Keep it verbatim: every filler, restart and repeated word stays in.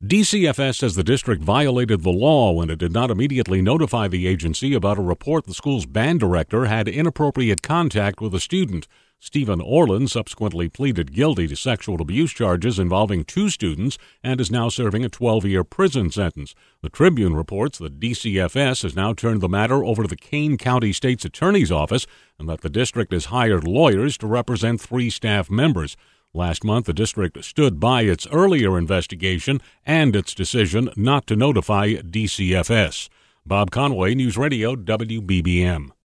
D C F S says the district violated the law when it did not immediately notify the agency about a report the school's band director had inappropriate contact with a student. Stephen Orland subsequently pleaded guilty to sexual abuse charges involving two students and is now serving a twelve-year prison sentence. The Tribune reports that D C F S has now turned the matter over to the Kane County State's Attorney's Office and that the district has hired lawyers to represent three staff members. Last month, the district stood by its earlier investigation and its decision not to notify D C F S. Bob Conway, News Radio, W B B M.